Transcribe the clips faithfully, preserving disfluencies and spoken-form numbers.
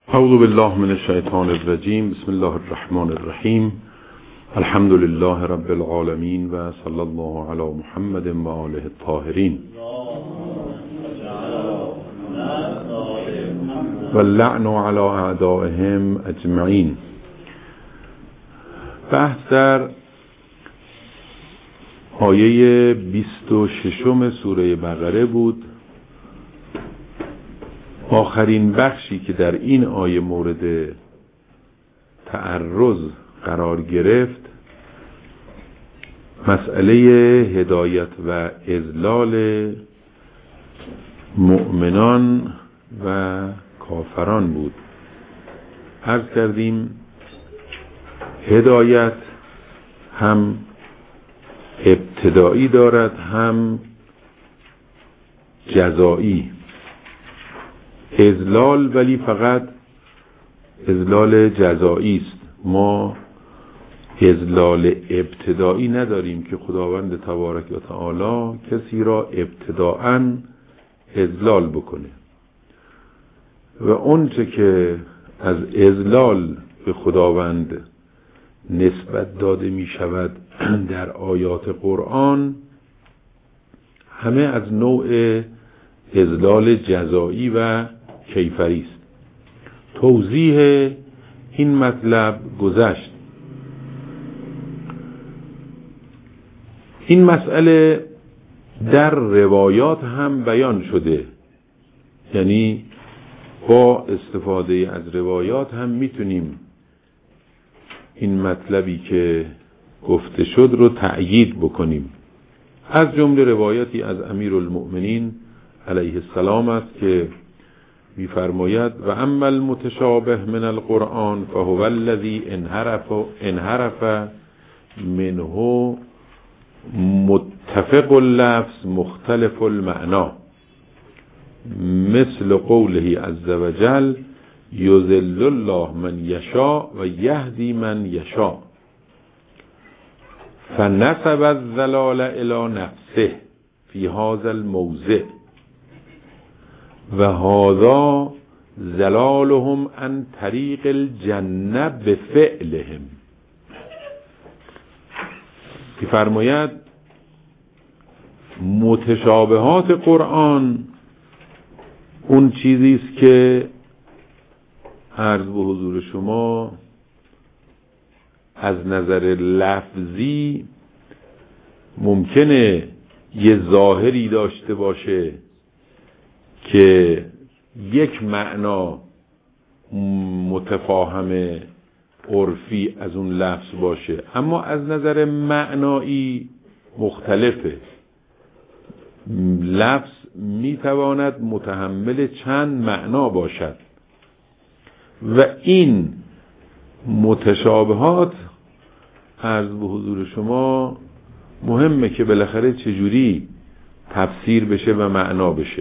اعوذ بالله من الشیطان الرجیم. بسم الله الرحمن الرحیم. الحمد لله رب العالمین و صلی الله علی محمد و آله الطاهرین و اللعن علی اعدائهم اجمعین. بحث در آیه بیست و ششم سوره بقره بود. آخرین بخشی که در این آیه مورد تعرض قرار گرفت مسئله هدایت و اضلال مؤمنان و کافران بود. عرض کردیم هدایت هم ابتدایی دارد هم جزایی. اضلال ولی فقط اضلال جزایی است. ما اضلال ابتدایی نداریم که خداوند تبارک و تعالی کسی را ابتداءً اضلال بکنه و اون چه که از اضلال به خداوند نسبت داده می شود در آیات قرآن همه از نوع اضلال جزایی و کیفری است. توضیح این مطلب گذشت. این مسئله در روایات هم بیان شده، یعنی با استفاده از روایات هم میتونیم این مطلبی که گفته شد رو تأیید بکنیم. از جمله روایتی از امیرالمؤمنین علیه السلام است که می‌فرماید و اما المتشابه من القرآن فهو الذی انحرف انحرف منه متفق اللفظ مختلف المعنى مثل قوله عز وجل یضل الله من یشاء و یهدی من یشاء فنسب الضلال الی نفسه فی هذا الموضع و هذا ضلالهم عن طریق الجنه بفعلهم. که فرماید متشابهات قرآن اون چیزی است که عرض به حضور شما از نظر لفظی ممکنه یه ظاهری داشته باشه که یک معنا متفاهم عرفی از اون لفظ باشه، اما از نظر معنایی مختلفه. لفظ میتواند متحمل چند معنا باشد و این متشابهات عرض به حضور شما مهمه که بالاخره چجوری تفسیر بشه و معنا بشه.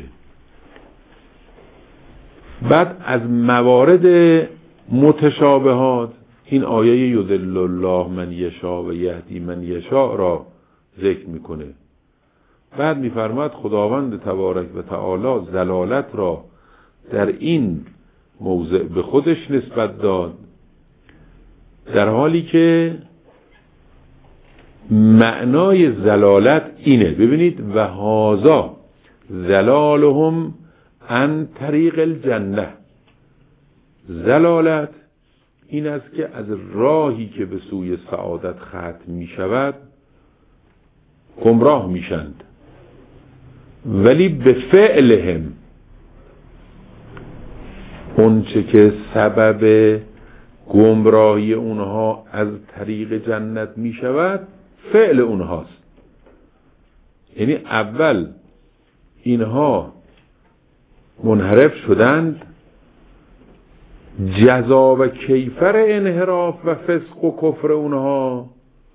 بعد از موارد متشابهات این آیه یضل الله من یشاء و یهدی من یشاء را ذکر میکنه. بعد میفرماید خداوند تبارک و تعالی ضلالت را در این موضع به خودش نسبت داد، در حالی که معنای ضلالت اینه. ببینید و هذا ضلالهم عن طریق الجنه. ضلالت این است که از راهی که به سوی سعادت ختم می شود گمراه می شند، ولی به فعلهم اون چه که سبب گمراهی اونها از طریق جنت می شود فعل اونهاست. یعنی اول اینها منحرف شدند، جزا و کیفر انحراف و فسق و کفر اونها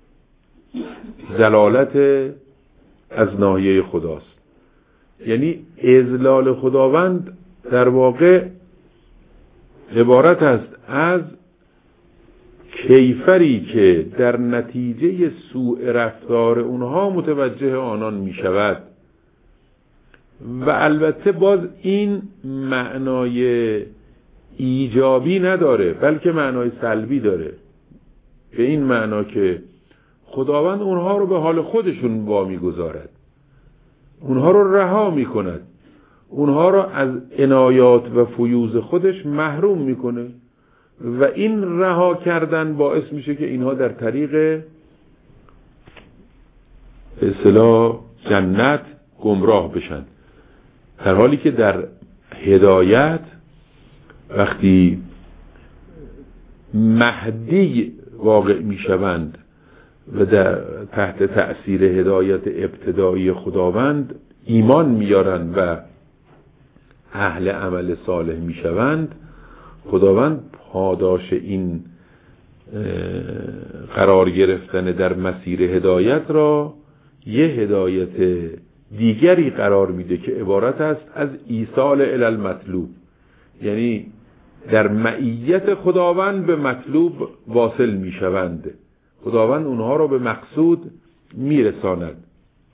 ضلالت از ناحیه خداست. یعنی اضلال خداوند در واقع عبارت است از کیفری که در نتیجه سوء رفتار اونها متوجه آنان می شود و البته باز این معنای ایجابی نداره بلکه معنای سلبی داره، به این معنا که خداوند اونها رو به حال خودشون وامی گذارد، اونها رو رها میکند، اونها رو از عنایات و فیوض خودش محروم میکنه و این رها کردن باعث میشه که اینها در طریق به اصطلاح جنت گمراه بشن، در حالی که در هدایت وقتی مهدی واقع میشوند و در تحت تأثیر هدایت ابتدایی خداوند ایمان میارند و اهل عمل صالح میشوند، خداوند پاداش این قرار گرفتن در مسیر هدایت را یه هدایت دیگری قرار میده که عبارت است از ایصال الی المطلوب، یعنی در معیت خداوند به مطلوب واصل میشوند، خداوند اونها را به مقصود میرساند.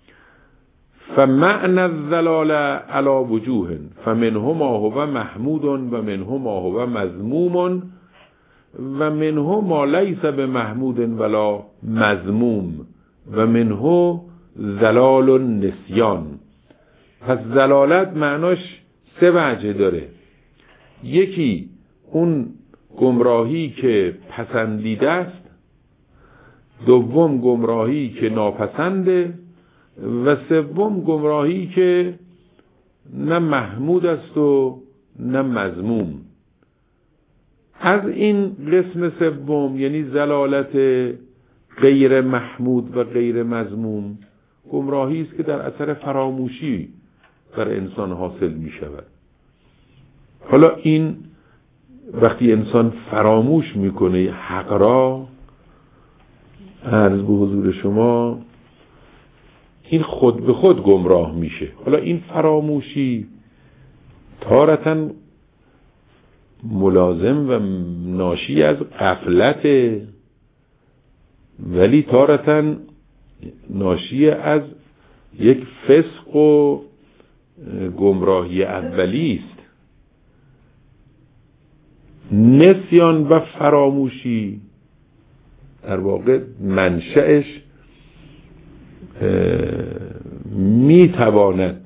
فمعنى الضلال على وجوه فمنه ما هو محمود و منه ما هو مذموم و منه ما لیس بمحمود ولا مذموم و منه ضلال النسیان. پس ضلالت معناش سه وجه داره، یکی اون گمراهی که پسندیده است، دوم گمراهی که ناپسنده و سوم گمراهی که نه محمود است و نه مذموم. از این قسم سوم یعنی ضلالت غیر محمود و غیر مذموم، گمراهی است که در اثر فراموشی بر انسان حاصل می شود. حالا این وقتی انسان فراموش میکنه حق را، عرض به حضور شما، این خود به خود گمراه میشه. حالا این فراموشی تارتاً ملازم و ناشی از غفلت، ولی تارتاً ناشی از یک فسق و گمراهی اولی است. نسیان و فراموشی در واقع منشأش میتواند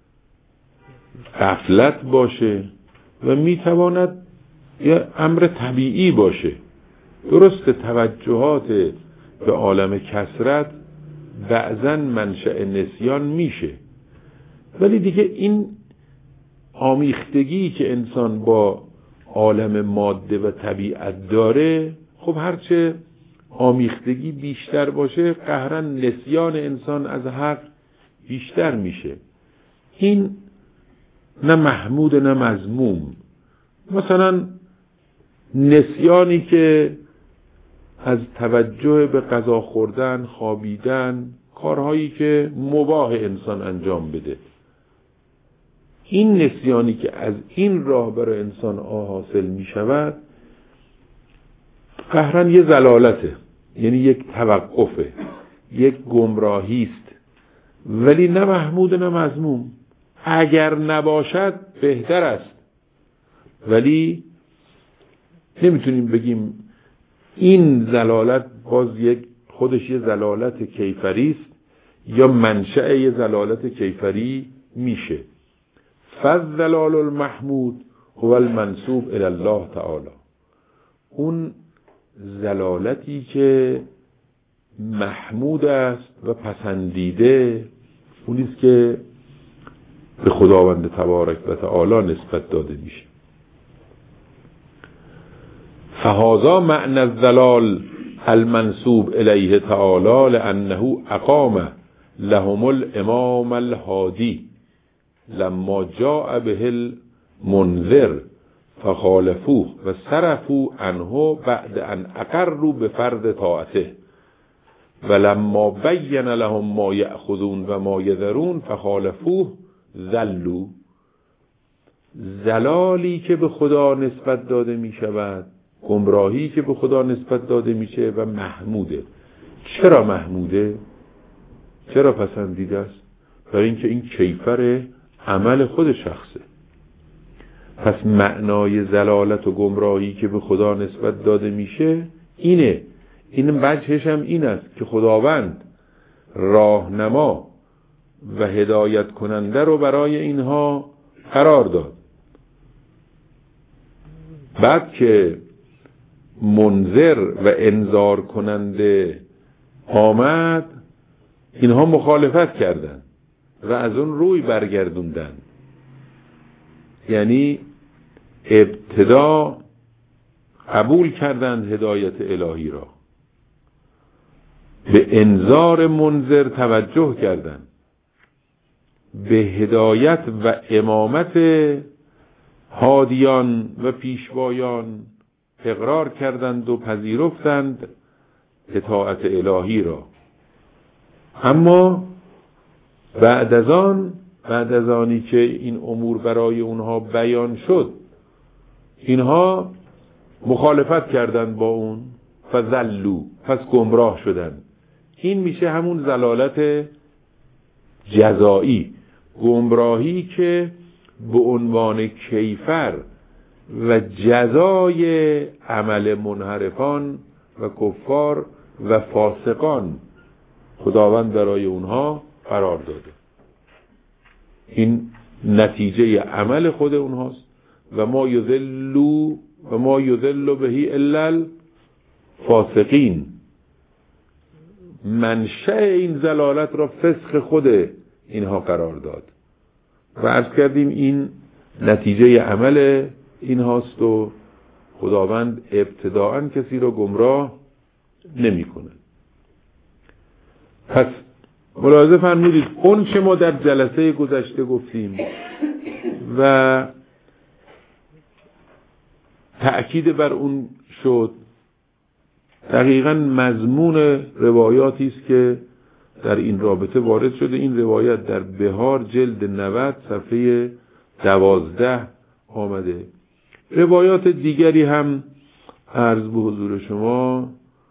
غفلت باشه و میتواند یه امر طبیعی باشه. درست توجهات به عالم کثرت بعضاً منشأ نسیان میشه، ولی دیگه این آمیختگی که انسان با عالم ماده و طبیعت داره، خب هرچه آمیختگی بیشتر باشه قهراً نسیان انسان از حق بیشتر میشه. این نه محمود نه مذموم. مثلا نسیانی که از توجه به غذا خوردن، خوابیدن، کارهایی که مباح انسان انجام بده، این نسیانی که از این راه برای انسان آه حاصل می شود قهراً یه ضلالته، یعنی یک توقفه، یک گمراهی است، ولی نه محمود نه مذموم. اگر نباشد بهتر است، ولی نمیتونیم بگیم این ضلالت باز یک خودش یه ضلالت کیفری است یا منشأ یه ضلالت کیفری میشه. فالضلال المحمود هو المنسوب الی الله تعالی. اون ضلالتی که محمود است و پسندیده، اونیست که به خداوند تبارک و تعالی نسبت داده میشه. فهذا معنى الضلال المنسوب الیه تعالی لانه اقام لهم الامام الهادی لما جاء به المنذر فخالفوه و صرفوا عنه بعد ان اقروا بفرض طاعته ولما بین لهم ما یأخذون و ما یذرون فخالفوه ذلوا. ضلالی که به خدا نسبت داده می شود، گمراهی که به خدا نسبت داده میشه و محموده. چرا محموده؟ چرا پسندیده است؟ برای اینکه این کیفر عمل خود شخصه. پس معنای ضلالت و گمراهی که به خدا نسبت داده میشه اینه. این وجهش هم این است که خداوند راهنما و هدایت کننده رو برای اینها قرار داد. بعد که منذر و انذار کننده آمد، اینها مخالفت کردند و از اون روی برگردوندن. یعنی ابتدا قبول کردند هدایت الهی را، به انذار منذر توجه کردند، به هدایت و امامت هادیان و پیشوایان اقرار کردند و پذیرفتند اطاعت الهی را. اما بعد از آن بعد از آنی که این امور برای اونها بیان شد، اینها مخالفت کردند با اون، فضلوا، پس گمراه شدند. این میشه همون ضلالت جزایی، گمراهی که به عنوان کیفر و جزای عمل منحرفان و کفار و فاسقان خداوند برای اونها قرار داده. این نتیجه عمل خود اونهاست. و ما یذلوا و ما یذل بهی الا الفاسقین. منشأ این ضلالت را فسق خود اینها قرار داد و عرض کردیم این نتیجه عمل این هاست و خداوند ابتداعاً کسی را گمراه نمی کنه. پس ملاحظه فرمودید اون چه ما در جلسه گذشته گفتیم و تأکید بر اون شد، دقیقاً مضمون روایاتی است که در این رابطه وارد شده. این روایت در بهار جلد نود صفحه دوازده آمده. روایات دیگری هم عرض به حضور شما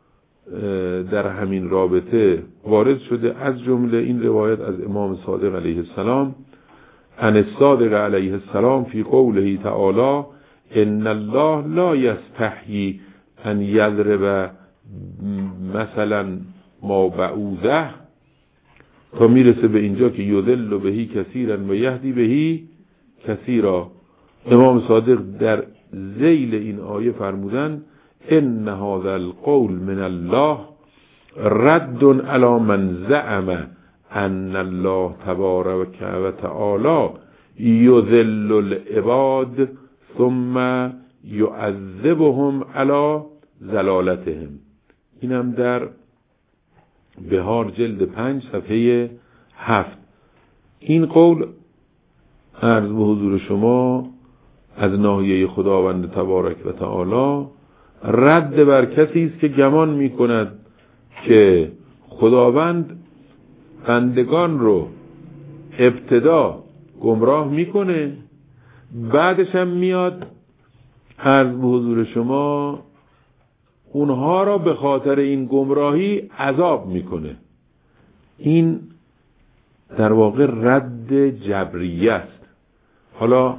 در همین رابطه وارد شده، از جمله این روایت از امام صادق علیه السلام عن الصادق علیه السلام فی قوله تعالی ان الله لا یستحیی ان یضرب مثلا ما بعوضه، تا میرسه به اینجا که یضل بهی کثیرا و یهدی بهی کثیرا. امام صادق در ذیل این آیه فرمودن ان هذا القول من الله رد علی من زعم ان الله تبارک و تعالی یذل العباد ثم یعذبهم علی ضلالتهم. اینم در بهار جلد پنج صفحه هفت. این قول عرض به حضور شما از ناحیه خداوند تبارک و تعالی رد بر کسی است که گمان می کند که خداوند بندگان رو ابتدا گمراه میکنه، بعدش هم میاد عرض به حضور شما اونها را به خاطر این گمراهی عذاب میکنه. این در واقع رد جبریه است. حالا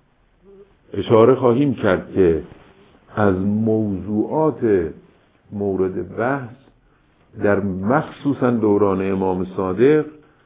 اشاره خواهیم کرد که از موضوعات مورد بحث در مخصوصا دوران امام صادق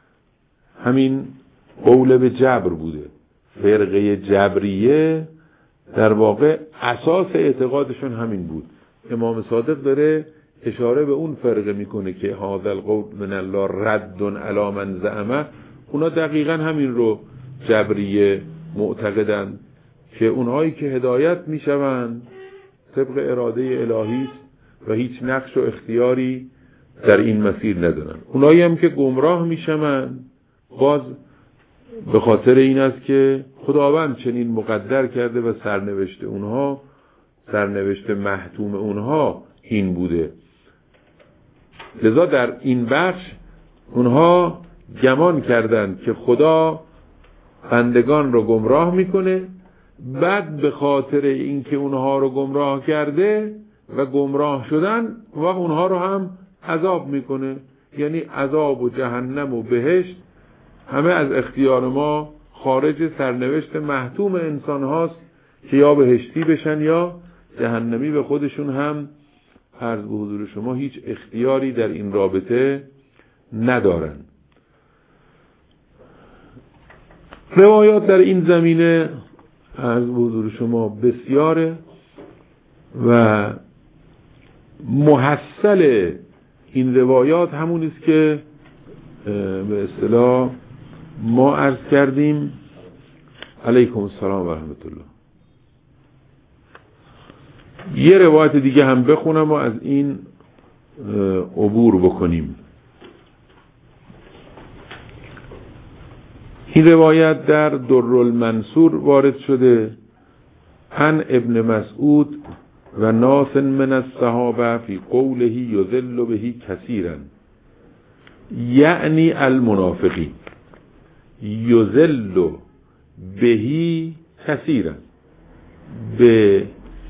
همین قول به جبر بوده. فرقه جبریه در واقع اساس اعتقادشون همین بود. امام صادق داره اشاره به اون فرقه میکنه که هذا القول من الله رد علی من زعمه. اونا دقیقا همین رو جبریه معتقدن که اونهایی که هدایت میشوند طبق اراده الهی است و هیچ نقش و اختیاری در این مسیر ندارن. اونایی هم که گمراه میشوند باز به خاطر این است که خداوند چنین مقدر کرده و سرنوشت اونها، سرنوشت محتوم اونها این بوده. لذا در این بخش اونها گمان کردند که خدا بندگان رو گمراه میکنه، بعد به خاطر اینکه اونها رو گمراه کرده و گمراه شدن و اونها رو هم عذاب میکنه. یعنی عذاب و جهنم و بهشت همه از اختیار ما خارج سرنوشت محتوم انسان هاست که یا بهشتی بشن یا جهنمی به خودشون هم عرض به حضور شما هیچ اختیاری در این رابطه ندارن. روایات در این زمینه عرض به حضور شما بسیاره و محصل این روایات همون است که به اصطلاح ما عرض کردیم. علیکم السلام و رحمت الله. یه روایت دیگه هم بخونم و از این عبور بکنیم. این روایت در درالمنصور وارد شده عن ابن مسعود و ناس من الصحابه فی قوله یذل به کثیرا، یعنی المنافقین، یذل به کثیرا. به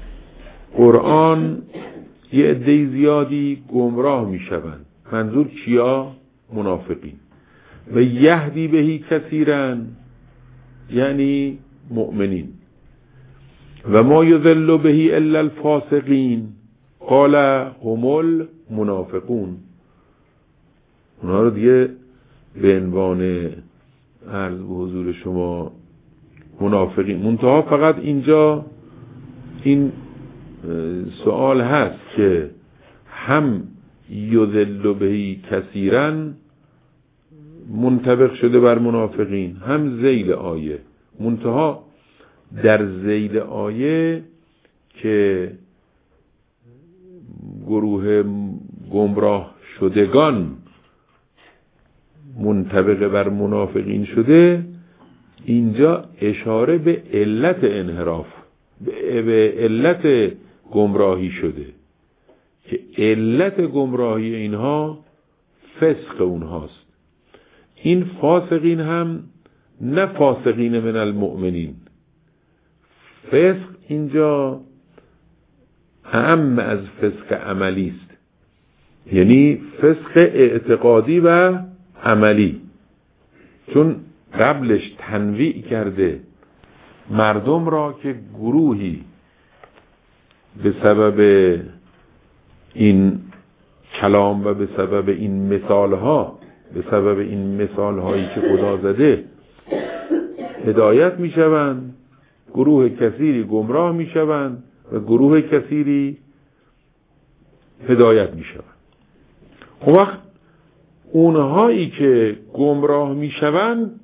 قرآن یه عده زیادی گمراه می شوند. منظور کیا؟ منافقین. و یهدی بهی کثیرا یعنی مؤمنین. و ما یذل بهی الا الفاسقین قال هم المنافقون. اونا رو دیگه به عنوان عرض به حضور شما منافقین. منتها فقط اینجا این سوال هست که هم یذل بهی کثیرا منطبق شده بر منافقین، هم ذیل آیه. منتها در ذیل آیه که گروه گمراه شدگان منطبق بر منافقین شده، اینجا اشاره به علت انحراف، به علت گمراهی شده که علت گمراهی اینها فسق اونهاست. این فاسقین هم نه فاسقین من المؤمنین. فسق اینجا اعم از فسق عملی است، یعنی فسق اعتقادی و عملی. چون قبلش تنویع کرده مردم را که گروهی به سبب این کلام و به سبب این مثالها، به سبب این مثالهایی که خدا زده هدایت می شوند، گروه کثیری گمراه می شوند و گروه کثیری هدایت می شوند. اون وقت اونهایی که گمراه می شوند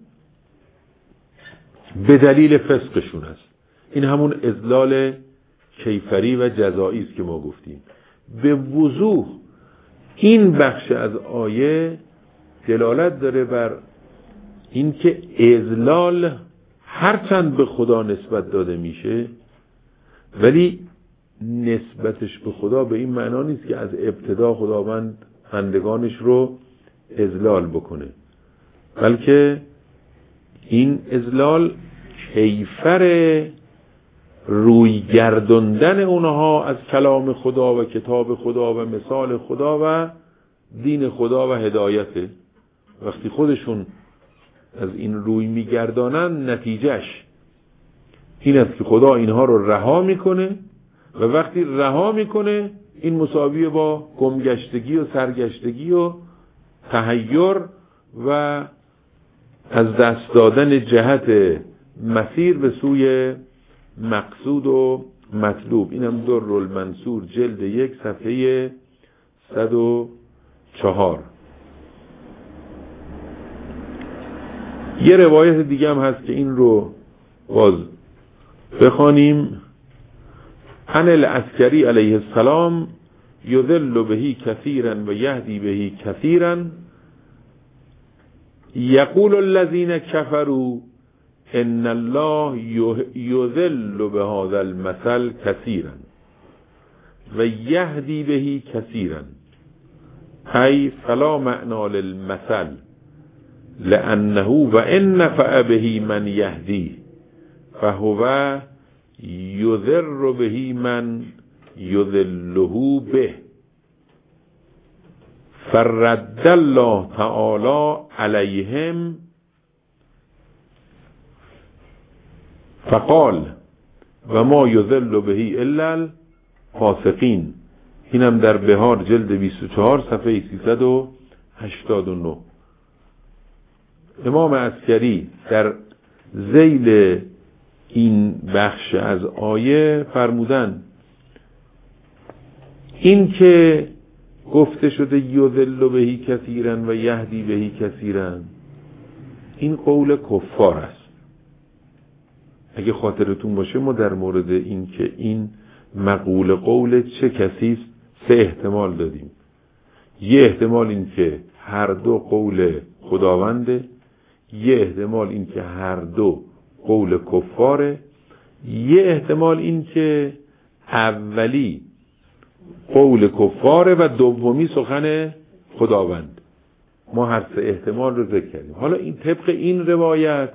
به دلیل فسقشون است. این همون اضلال کیفری و جزایی است که ما گفتیم. به وضوح این بخش از آیه دلالت داره بر اینکه اضلال هرچند به خدا نسبت داده میشه، ولی نسبتش به خدا به این معنا نیست که از ابتدا خداوند بندگانش رو اضلال بکنه، بلکه این اضلال کیفر روی گردوندن اونها از کلام خدا و کتاب خدا و مثال خدا و دین خدا و هدایته. وقتی خودشون از این روی میگردانن، نتیجهش این است که خدا اینها رو رها میکنه و وقتی رها میکنه این مساویه با گمگشتگی و سرگشتگی و تحیر و از دست دادن جهت مسیر به سوی مقصود و مطلوب. اینم درالمنصور جلد یک صفحه صد و چهار. یه روایت دیگه هم هست که این رو باز بخوانیم. عن العسکری علیه السلام یذل بهی کثیرا و یهدی بهی کثیرا یقول الذین کفروا ان الله یذل بهذا المثل کثیرا و یهدی بهی کثیرا ای فلا معنی للمثل لانه و ان نفع به من یهدی فهو یذر به من یذله به فرد الله تعالی علیهم فقال و ما یضل به الا الفاسقین. اینم در بهار جلد بیست و چهار صفحه سیصد و هشتاد و نه. امام عسکری در ذیل این بخش از آیه فرمودن این که گفته شده یضل به کثیرا و یهدی به کثیرا، این قول کفار است. اگه خاطرتون باشه ما در مورد این که این مقول قول چه کسی است سه احتمال دادیم. یه احتمال این که هر دو قول خداونده، یه احتمال این که هر دو قول کفاره، یه احتمال این که اولی قول کفاره و دومی سخن خداوند. ما هر سه احتمال رو ذکر کردیم. حالا این طبق این روایت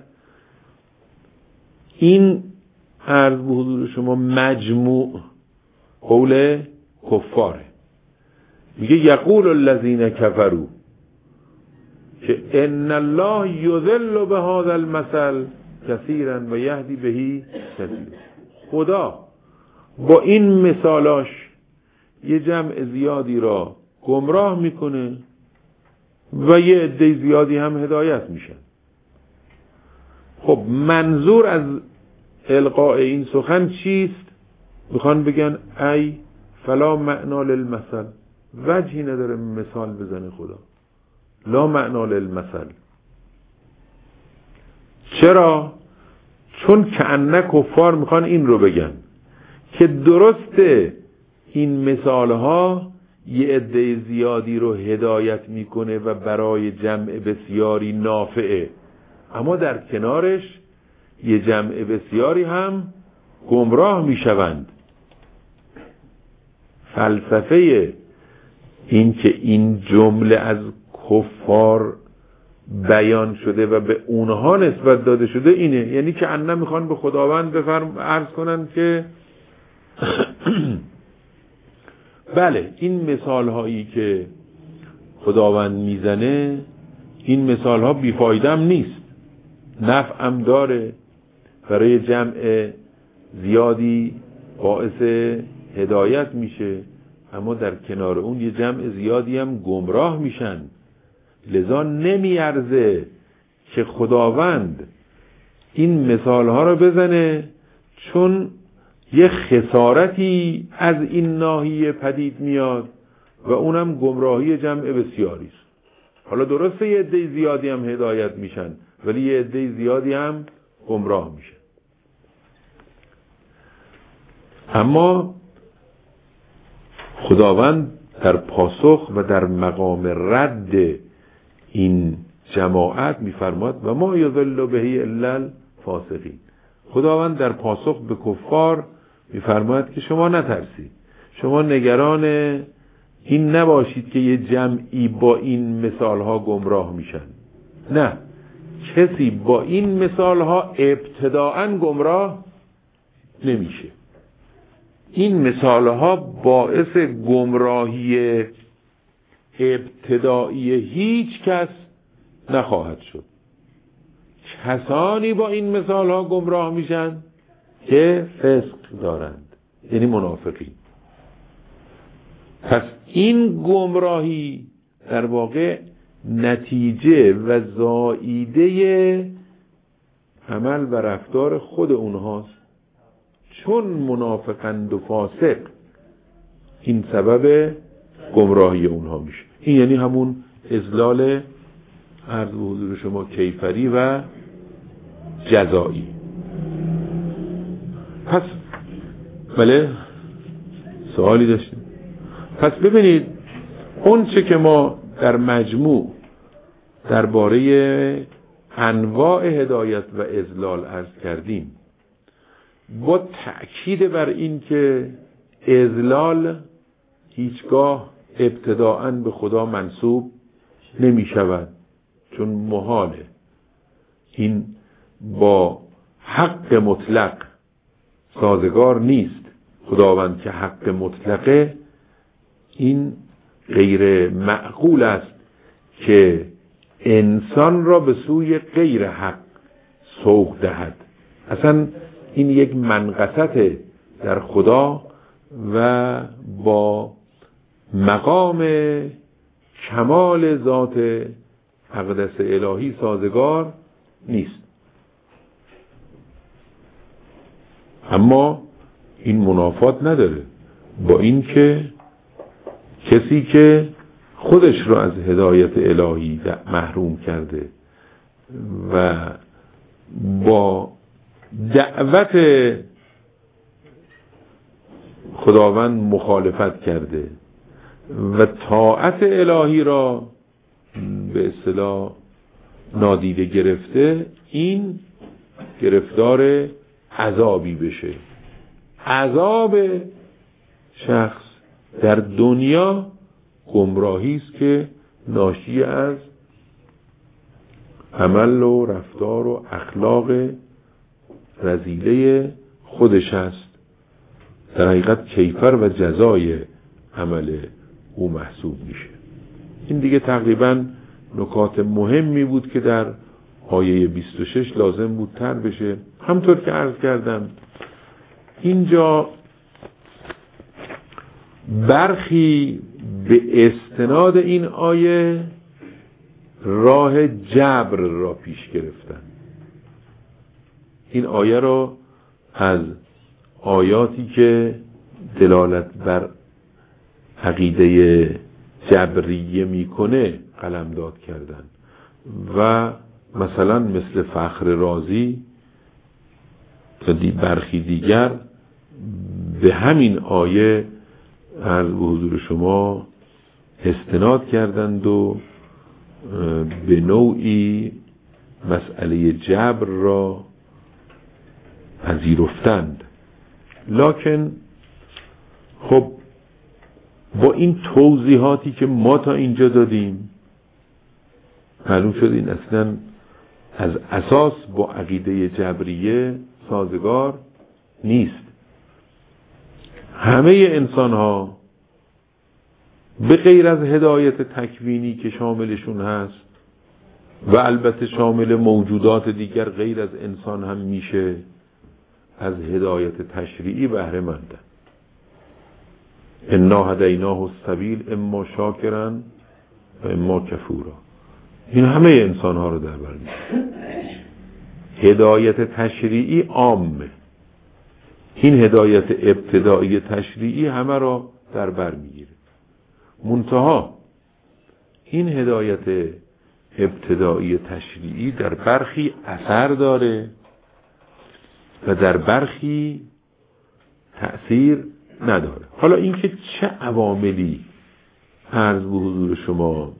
این عرض به حضور شما مجموع قول کفاره. میگه یقول الذین کفروا که ان الله یضل به هذا المثل کثیرا و یهدی به کثیرا. خدا با این مثالاش یه جمع زیادی را گمراه میکنه و یه عده زیادی هم هدایت میشن. خب منظور از القاء این سخن چیست؟ میخوان بگن ای فلا معنا للمثل، وجهی نداره مثال بزنه خدا. لا معنا للمثل. چرا؟ چون کأنه کفار میخوان این رو بگن که درسته این مثالها یه عده زیادی رو هدایت میکنه و برای جمع بسیاری نافعه، اما در کنارش یه جمع بسیاری هم گمراه میشوند. فلسفه این که این جمله از کفار بیان شده و به اونها نسبت داده شده اینه، یعنی که انه میخوان به خداوند بفرم عرض کنن که بله این مثال هایی که خداوند میزنه این مثال ها بیفایده هم نیست، نفع هم داره، برای جمع زیادی باعث هدایت میشه، اما در کنار اون یه جمع زیادی هم گمراه میشن. لذا نمیارزه که خداوند این مثال ها رو بزنه، چون یه خسارتی از این ناحیه پدید میاد و اونم گمراهی جمع بسیاری است. حالا درسته یه عده زیادی هم هدایت میشن ولی یه عده زیادی هم گمراه میشن. اما خداوند در پاسخ و در مقام رد این جماعت میفرماد و ما یضل به الا الفاسقین. خداوند در پاسخ به کفار میفرماد که شما نترسید، شما نگران این نباشید که یه جمعی با این مثالها گمراه میشن. نه، کسی با این مثالها ابتداءً گمراه نمیشه. این مثالها باعث گمراهی ابتدایی هیچ کس نخواهد شد. کسانی با این مثالها گمراه میشن که فسق دارند، یعنی منافقین. پس این گمراهی در واقع نتیجه و زائیده عمل و رفتار خود اونهاست. چون منافقند و فاسق این سبب گمراهی اونها میشه. این یعنی همون اذلال عرض به حضور شما کیفری و جزایی. پس بله سوالی داشتیم. پس ببینید اون چه که ما در مجموع درباره انواع هدایت و اذلال عرض کردیم، با تأکید بر این که اذلال هیچگاه ابتداءً به خدا منسوب نمی شود، چون محاله. این با حق مطلق سازگار نیست. خداوند که حق مطلقه، این غیر معقول است که انسان را به سوی غیر حق سوق دهد. اصلا این یک منقصت در خدا و با مقام کمال ذات اقدس الهی سازگار نیست. اما این منافات نداره با این که کسی که خودش رو از هدایت الهی محروم کرده و با دعوت خداوند مخالفت کرده و طاعت الهی را به اصطلاح نادیده گرفته، این گرفتار عذابی بشه. عذاب شخص در دنیا گمراهی است که ناشی از عمل و رفتار و اخلاق رذیله خودش است. در حقیقت کیفر و جزای عمل او محسوب میشه. این دیگه تقریبا نکات مهمی بود که در آیه بیست و شش لازم بود تر بشه. همطور که عرض کردم اینجا برخی به استناد این آیه راه جبر را پیش گرفتن. این آیه را از آیاتی که دلالت بر عقیده جبریه میکنه قلمداد کردن و مثلا مثل فخر رازی و دی برخی دیگر به همین آیه از حضور شما استناد کردند و به نوعی مسئله جبر را پذیرفتند. لکن خب با این توضیحاتی که ما تا اینجا دادیم معلوم شد این اصلا از اساس با عقیده جبریه سازگار نیست. همه انسان ها به غیر از هدایت تکوینی که شاملشون هست و البته شامل موجودات دیگر غیر از انسان هم میشه، از هدایت تشریعی بهره مندن. انا هدیناه السبیل اما شاکرا و اما کفورا. این همه انسان ها رو در بر میگیره. هدایت تشریعی عامه. این هدایت ابتدایی تشریعی همه را در بر میگیره. منتها این هدایت ابتدایی تشریعی در برخی اثر داره و در برخی تأثیر نداره. حالا اینکه چه عواملی عرض به حضور شما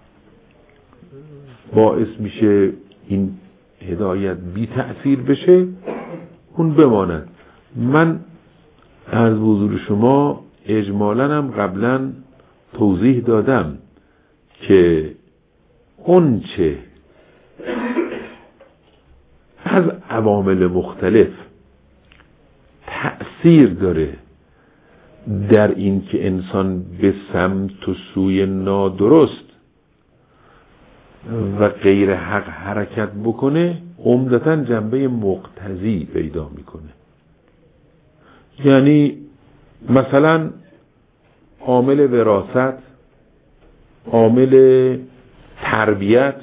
باعث میشه این هدایت بی تأثیر بشه اون بماند. من عرض به حضور شما اجمالاً هم قبلا توضیح دادم که اون چه از عوامل مختلف تأثیر داره در این که انسان به سمت و سوی نادرست و غیر حق حرکت بکنه عمدتاً جنبه مقتضی پیدا میکنه. یعنی مثلا عامل وراثت، عامل تربیت،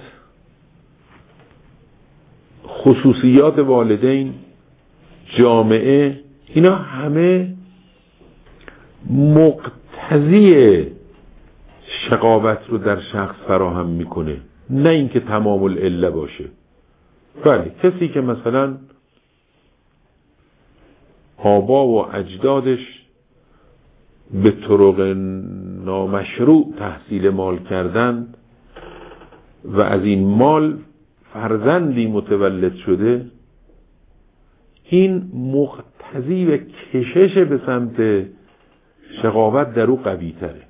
خصوصیات والدین، جامعه، اینا همه مقتضی شقاوت رو در شخص فراهم میکنه، نه اینکه تمام العله باشه. بله، کسی که مثلا آبا و اجدادش به طرق نامشروع تحصیل مال کردند و از این مال فرزندی متولد شده، این مقتضی و کشش به سمت شقاوت در او قوی تره.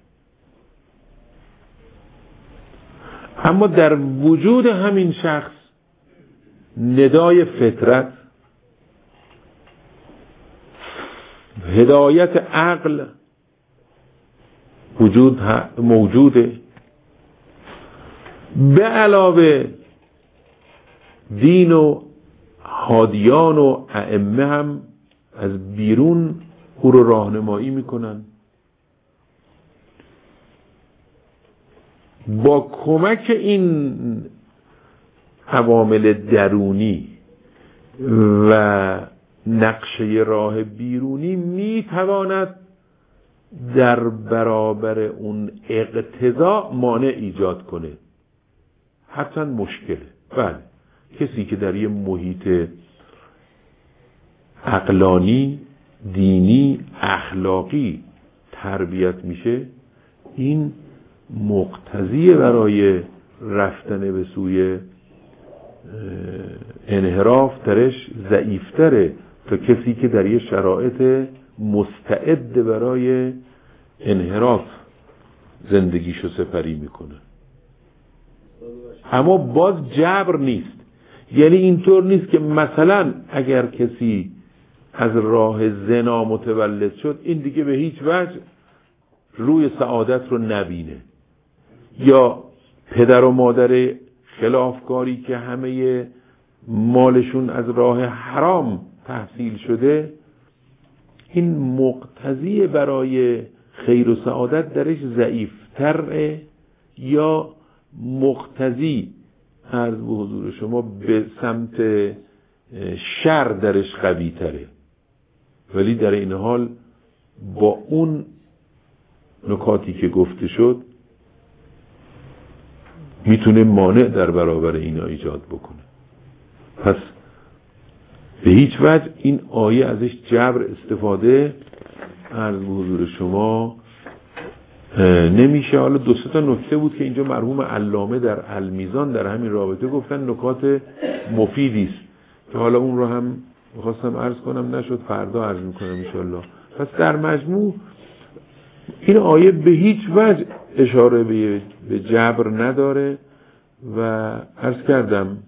اما در وجود همین شخص ندای فطرت، هدایت عقل وجود موجوده، به علاوه دین و هادیان و ائمه هم از بیرون او رو راهنمایی میکنن. با کمک این عوامل درونی و نقشه راه بیرونی میتواند در برابر اون اقتضا مانع ایجاد کنه. حتما مشکله. بله، کسی که در یه محیط عقلانی، دینی، اخلاقی تربیت میشه، این مقتضی برای رفتن به سوی انحراف درش ضعیفتره تا کسی که در یه شرایط مستعد برای انحراف زندگیشو سپری میکنه. اما باز جبر نیست. یعنی اینطور نیست که مثلا اگر کسی از راه زنا متولد شد این دیگه به هیچ وجه روی سعادت رو نبینه، یا پدر و مادر خلافکاری که همه مالشون از راه حرام تحصیل شده، این مقتضی برای خیر و سعادت درش ضعیفتره یا مقتضی عرض به حضور شما به سمت شر درش قوی تره. ولی در این حال با اون نکاتی که گفته شد میتونه مانع در برابر اینا ایجاد بکنه. پس به هیچ وجه این آیه ازش جبر استفاده عرض به حضور شما نمیشه. حالا دو سه تا نکته بود که اینجا مرحوم علامه در المیزان در همین رابطه گفتن، نکات مفیدی است که حالا اون رو هم میخواستم عرض کنم، نشد، فردا عرض میکنم انشالله. پس در مجموع این آیه به هیچ وجه اشاره به جبر نداره و عرض کردم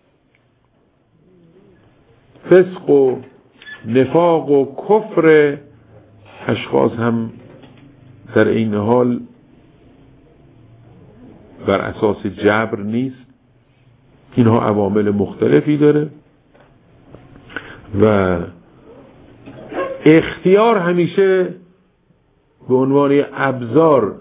فسق و نفاق و کفر اشخاص هم در این حال بر اساس جبر نیست. اینها عوامل مختلفی داره و اختیار همیشه به عنوان ابزار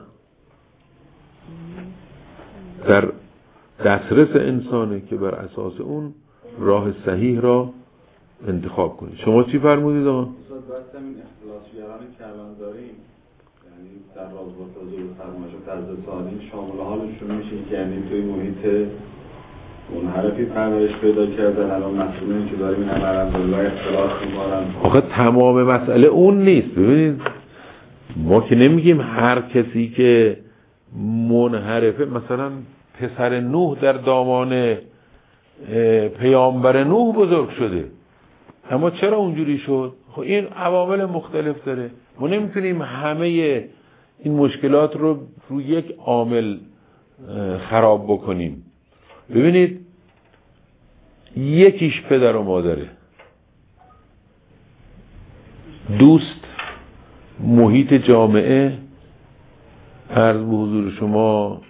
در دسترس انسانه که بر اساس اون راه صحیح را انتخاب کنید. شما چی فرمودید آقا؟ استاد بحث این اختلاسگرانی که الان داریم، یعنی در رابطه با حضور فرمایش طرز سالین شامل حالشون میشه که یعنی توی محیط منحرفی پرورش پیدا کردن، الان مسئولین که داریم این الحمدلله اختلاس می‌کنن. آخه تمام مسئله اون نیست. ببینید ما که نمیگیم هر کسی که منحرفه، مثلا پسر نوح در دامان پیامبر نوح بزرگ شده، اما چرا اونجوری شد؟ خب این عوامل مختلف داره. ما نمیتونیم همه این مشکلات رو روی یک عامل خراب بکنیم. ببینید یکیش پدر و مادره، دوست، محیط جامعه، عرض به حضور شما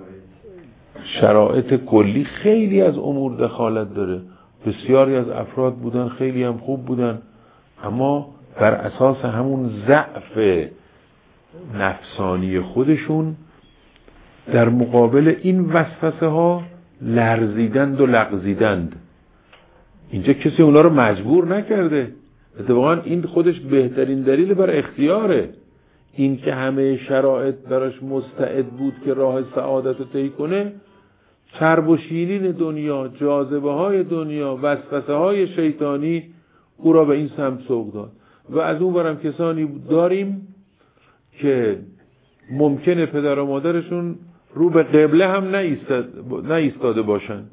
شرایط کلی، خیلی از امور دخالت داره. بسیاری از افراد بودن خیلی هم خوب بودن، اما بر اساس همون ضعف نفسانی خودشون در مقابل این وسوسه ها لرزیدند و لغزیدند. اینجا کسی اونا رو مجبور نکرده، اتفاقا این خودش بهترین دلیل بر اختیاره. این که همه شرایط براش مستعد بود که راه سعادت رو طی کنه، چرب و شیرین دنیا، جاذبه های دنیا، وسوسه های شیطانی او را به این سمت سوق داد. و از اون برم کسانی داریم که ممکنه پدر و مادرشون رو به قبله هم نایستاده باشند،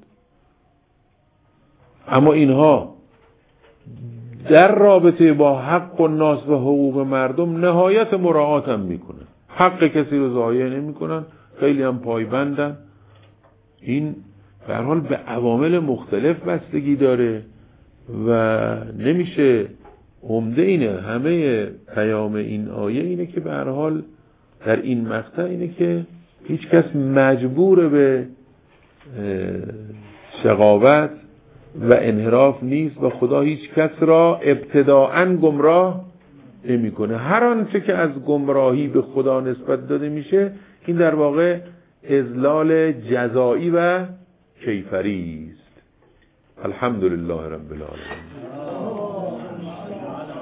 اما اینها در رابطه با حق و ناس و حقوق مردم نهایت مراعات هم میکنن، حق کسی رو ضایع نمیکنن، خیلی هم پایبندن. این به هر حال به عوامل مختلف بستگی داره و نمیشه عمده اینه. همه پیام این آیه اینه که به هر حال در این مقطع اینه که هیچ کس مجبور به شقاوت و انحراف نیست و خدا هیچ کس را ابتداءً گمراه نمی‌کنه. هر آنچه که از گمراهی به خدا نسبت داده میشه این در واقع اذلال جزایی و کیفری است. الحمدلله رب العالمین.